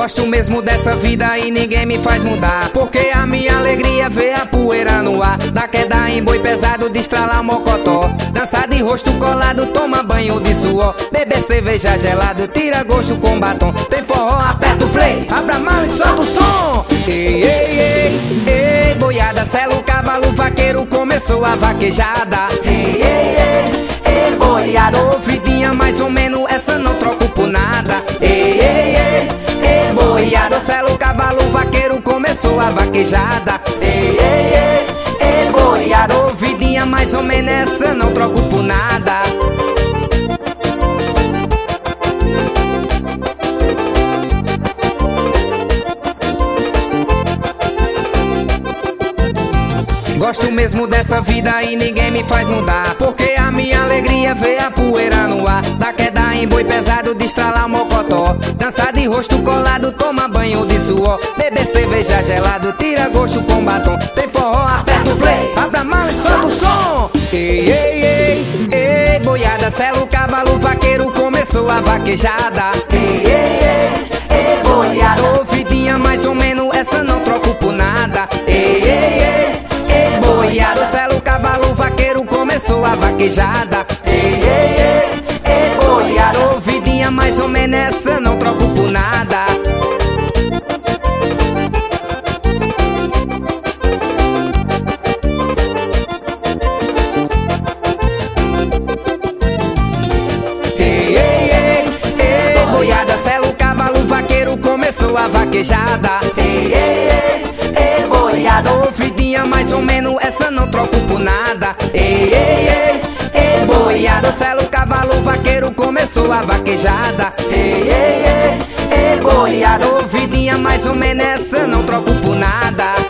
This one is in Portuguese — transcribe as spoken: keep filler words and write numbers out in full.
Gosto mesmo dessa vida e ninguém me faz mudar, porque a minha alegria é ver a poeira no ar. Da queda em boi pesado, de estralar mocotó, dançar de rosto colado, toma banho de suor, beber cerveja gelado, tira gosto com batom. Tem forró, aperta o play, abra a mala e solta o som. Ei, ei, ei, ei, boiada, sela o cavalo, vaqueiro começou a vaquejada. Ei, ei, ei, ei, boiada, ouvidinha mais ou menos, essa não troco por nada. Ei, ei, ei, ei, boiada, sela o cavalo, vaqueiro começou a vaquejada. Ei, ei, ei, ei, boiada, ouvidinha mais ou menos, essa não troco por nada. Gosto mesmo dessa vida e ninguém me faz mudar, porque a minha alegria é ver a poeira no ar. Da queda em boi pesado, de estralar mocotó, dançar de rosto colado, toma banho de suor, beber cerveja gelado, tira gosto com batom. Tem forró, aperta o play, abra a mala e solta o som. Ei, ei, ei, ei, boiada, sela o cavalo, vaqueiro começou a vaquejada. Ei, ei, ei, ei, boiada, ouvidinha mais ou menos, essa não troco por nada. Ei, ei, ei, boiada, sela o cavalo, vaqueiro começou a vaquejada. Ei, ei, ei, ei, boiada, ouvidinha mais ou menos, essa não troco por nada. Ei, ei, ei, ei, boiada, sela o cavalo, vaqueiro começou a vaquejada. Ei, ei, ei, ei, boiada, ouvidinha mais ou menos, essa não troco por nada. Ei, ei, ei, ei, boiada, sela o cavalo, vaqueiro começou a vaquejada. Ei, ei, ei, ei, boiada, ouvidinha mais ou menos, essa não troco por nada.